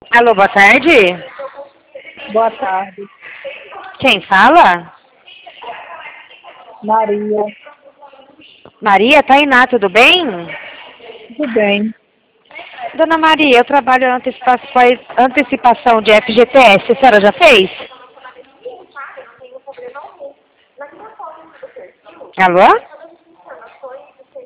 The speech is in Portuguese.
Alô, boa tarde. Boa tarde, Quem fala? Maria. Maria, Tainá, tudo bem? Tudo bem? Dona Maria, eu trabalho na antecipação de FGTS. A senhora já fez? Alô?